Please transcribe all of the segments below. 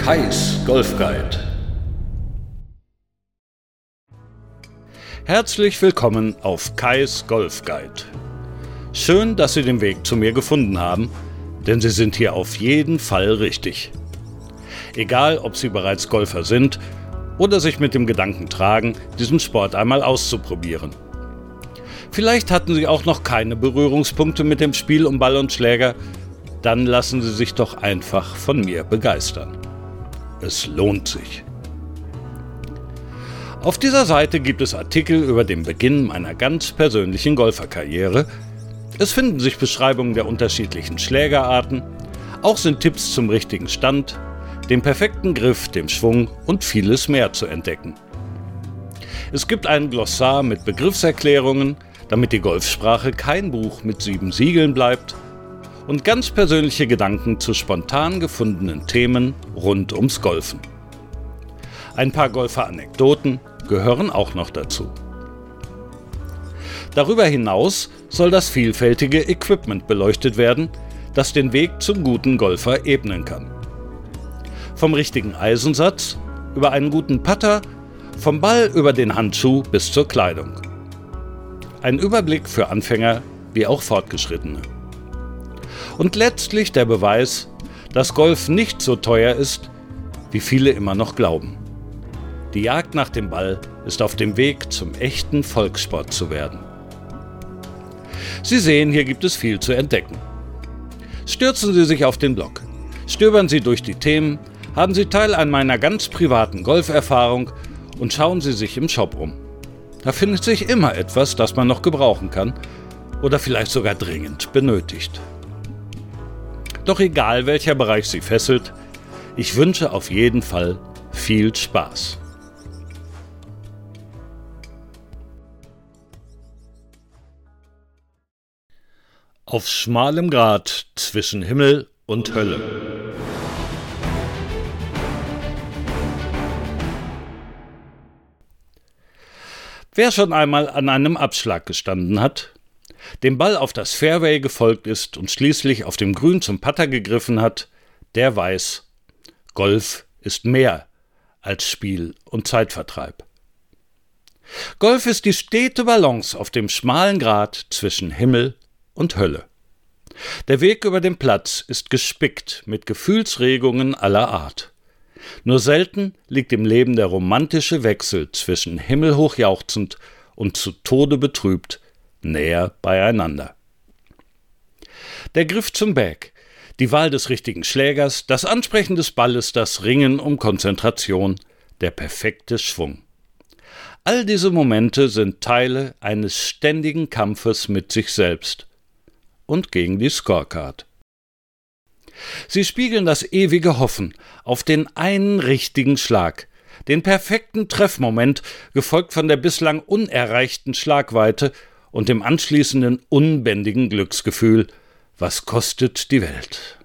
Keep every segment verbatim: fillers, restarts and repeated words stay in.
Kais Golf Guide. Herzlich willkommen auf Kais Golf Guide. Schön, dass Sie den Weg zu mir gefunden haben, denn Sie sind hier auf jeden Fall richtig. Egal, ob Sie bereits Golfer sind oder sich mit dem Gedanken tragen, diesen Sport einmal auszuprobieren. Vielleicht hatten Sie auch noch keine Berührungspunkte mit dem Spiel um Ball und Schläger, dann lassen Sie sich doch einfach von mir begeistern. Es lohnt sich. Auf dieser Seite gibt es Artikel über den Beginn meiner ganz persönlichen Golferkarriere. Es finden sich Beschreibungen der unterschiedlichen Schlägerarten, auch sind Tipps zum richtigen Stand, dem perfekten Griff, dem Schwung und vieles mehr zu entdecken. Es gibt ein Glossar mit Begriffserklärungen, damit die Golfsprache kein Buch mit sieben Siegeln bleibt, und ganz persönliche Gedanken zu spontan gefundenen Themen rund ums Golfen. Ein paar Golfer-Anekdoten gehören auch noch dazu. Darüber hinaus soll das vielfältige Equipment beleuchtet werden, das den Weg zum guten Golfer ebnen kann. Vom richtigen Eisensatz über einen guten Putter, vom Ball über den Handschuh bis zur Kleidung. Ein Überblick für Anfänger wie auch Fortgeschrittene. Und letztlich der Beweis, dass Golf nicht so teuer ist, wie viele immer noch glauben. Die Jagd nach dem Ball ist auf dem Weg zum echten Volkssport zu werden. Sie sehen, hier gibt es viel zu entdecken. Stürzen Sie sich auf den Blog, stöbern Sie durch die Themen, haben Sie Teil an meiner ganz privaten Golferfahrung und schauen Sie sich im Shop um. Da findet sich immer etwas, das man noch gebrauchen kann oder vielleicht sogar dringend benötigt. Doch egal, welcher Bereich Sie fesselt, ich wünsche auf jeden Fall viel Spaß. Auf schmalem Grat zwischen Himmel und Hölle. Wer schon einmal an einem Abschlag gestanden hat, dem Ball auf das Fairway gefolgt ist und schließlich auf dem Grün zum Putter gegriffen hat, der weiß, Golf ist mehr als Spiel und Zeitvertreib. Golf ist die stete Balance auf dem schmalen Grat zwischen Himmel und Hölle. Der Weg über den Platz ist gespickt mit Gefühlsregungen aller Art. Nur selten liegt im Leben der romantische Wechsel zwischen himmelhoch jauchzend und zu Tode betrübt näher beieinander. Der Griff zum Bag, die Wahl des richtigen Schlägers, das Ansprechen des Balles, das Ringen um Konzentration, der perfekte Schwung. All diese Momente sind Teile eines ständigen Kampfes mit sich selbst und gegen die Scorecard. Sie spiegeln das ewige Hoffen auf den einen richtigen Schlag, den perfekten Treffmoment, gefolgt von der bislang unerreichten Schlagweite und dem anschließenden unbändigen Glücksgefühl, was kostet die Welt.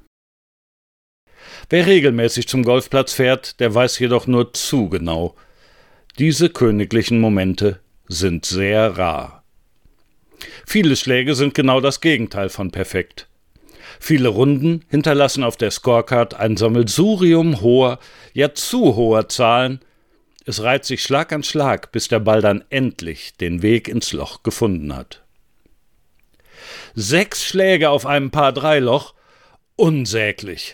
Wer regelmäßig zum Golfplatz fährt, der weiß jedoch nur zu genau, diese königlichen Momente sind sehr rar. Viele Schläge sind genau das Gegenteil von perfekt. Viele Runden hinterlassen auf der Scorecard ein Sammelsurium hoher, ja zu hoher Zahlen. Es reiht sich Schlag an Schlag, bis der Ball dann endlich den Weg ins Loch gefunden hat. Sechs Schläge auf einem Par-drei-Loch? Unsäglich.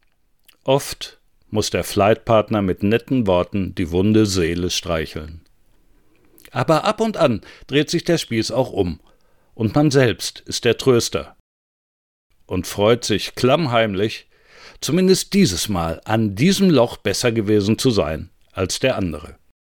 Oft muss der Flightpartner mit netten Worten die wunde Seele streicheln. Aber ab und an dreht sich der Spieß auch um, und man selbst ist der Tröster. Und freut sich klammheimlich, zumindest dieses Mal an diesem Loch besser gewesen zu sein als der andere.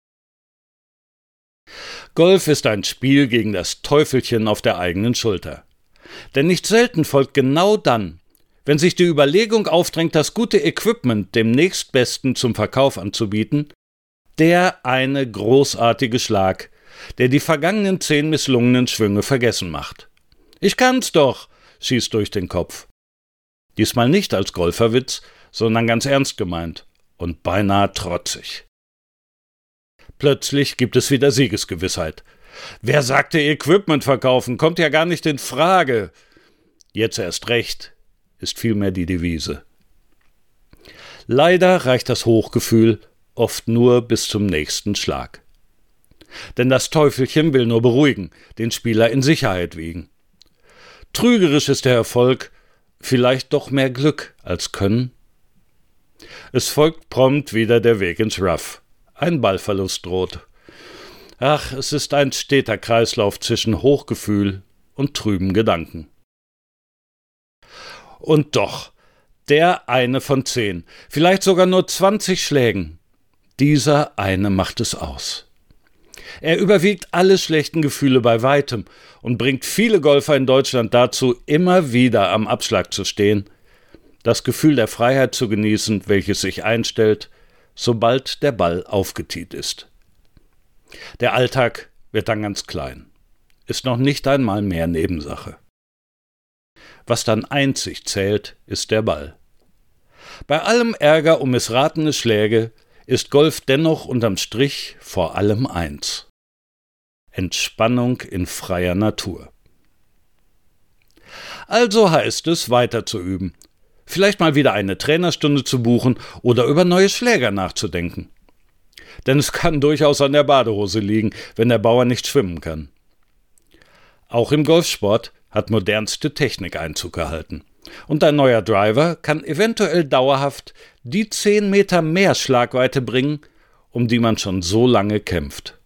Golf ist ein Spiel gegen das Teufelchen auf der eigenen Schulter. Denn nicht selten folgt genau dann, wenn sich die Überlegung aufdrängt, das gute Equipment dem nächstbesten zum Verkauf anzubieten, der eine großartige Schlag, der die vergangenen zehn misslungenen Schwünge vergessen macht. Ich kann's doch, schießt durch den Kopf. Diesmal nicht als Golferwitz, sondern ganz ernst gemeint und beinahe trotzig. Plötzlich gibt es wieder Siegesgewissheit. Wer sagte Equipment verkaufen, kommt ja gar nicht in Frage. Jetzt erst recht, ist vielmehr die Devise. Leider reicht das Hochgefühl oft nur bis zum nächsten Schlag. Denn das Teufelchen will nur beruhigen, den Spieler in Sicherheit wiegen. Trügerisch ist der Erfolg, vielleicht doch mehr Glück als Können. Es folgt prompt wieder der Weg ins Rough. Ein Ballverlust droht. Ach, es ist ein steter Kreislauf zwischen Hochgefühl und trüben Gedanken. Und doch, der eine von zehn, vielleicht sogar nur zwanzig Schlägen, dieser eine macht es aus. Er überwiegt alle schlechten Gefühle bei weitem und bringt viele Golfer in Deutschland dazu, immer wieder am Abschlag zu stehen, das Gefühl der Freiheit zu genießen, welches sich einstellt, sobald der Ball aufgetiet ist. Der Alltag wird dann ganz klein, ist noch nicht einmal mehr Nebensache. Was dann einzig zählt, ist der Ball. Bei allem Ärger um missratene Schläge ist Golf dennoch unterm Strich vor allem eins: Entspannung in freier Natur. Also heißt es, weiter zu üben, vielleicht mal wieder eine Trainerstunde zu buchen oder über neue Schläger nachzudenken. Denn es kann durchaus an der Badehose liegen, wenn der Bauer nicht schwimmen kann. Auch im Golfsport hat modernste Technik Einzug gehalten. Und ein neuer Driver kann eventuell dauerhaft die zehn Meter mehr Schlagweite bringen, um die man schon so lange kämpft.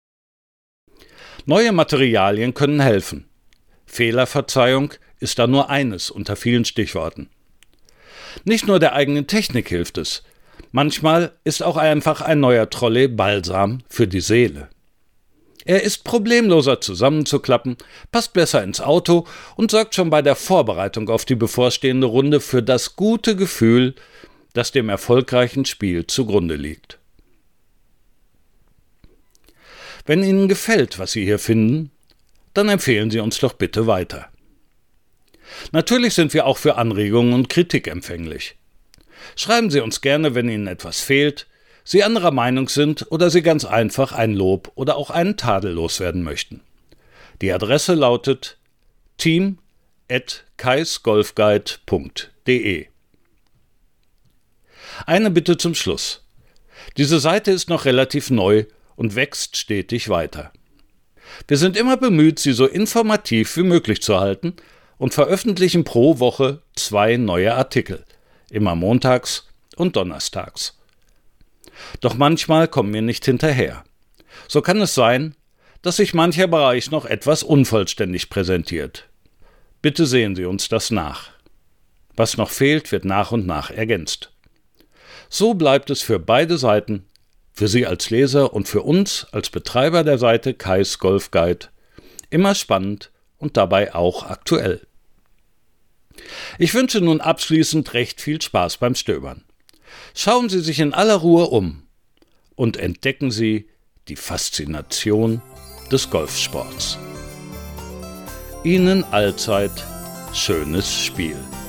Neue Materialien können helfen. Fehlerverzeihung ist da nur eines unter vielen Stichworten. Nicht nur der eigenen Technik hilft es. Manchmal ist auch einfach ein neuer Trolley Balsam für die Seele. Er ist problemloser zusammenzuklappen, passt besser ins Auto und sorgt schon bei der Vorbereitung auf die bevorstehende Runde für das gute Gefühl, das dem erfolgreichen Spiel zugrunde liegt. Wenn Ihnen gefällt, was Sie hier finden, dann empfehlen Sie uns doch bitte weiter. Natürlich sind wir auch für Anregungen und Kritik empfänglich. Schreiben Sie uns gerne, wenn Ihnen etwas fehlt, Sie anderer Meinung sind oder Sie ganz einfach ein Lob oder auch einen Tadel loswerden möchten. Die Adresse lautet team at kaisgolfguide punkt de. Eine Bitte zum Schluss. Diese Seite ist noch relativ neu und wächst stetig weiter. Wir sind immer bemüht, sie so informativ wie möglich zu halten und veröffentlichen pro Woche zwei neue Artikel, immer montags und donnerstags. Doch manchmal kommen wir nicht hinterher. So kann es sein, dass sich mancher Bereich noch etwas unvollständig präsentiert. Bitte sehen Sie uns das nach. Was noch fehlt, wird nach und nach ergänzt. So bleibt es für beide Seiten, für Sie als Leser und für uns als Betreiber der Seite Kais Golf Guide, immer spannend und dabei auch aktuell. Ich wünsche nun abschließend recht viel Spaß beim Stöbern. Schauen Sie sich in aller Ruhe um und entdecken Sie die Faszination des Golfsports. Ihnen allzeit schönes Spiel.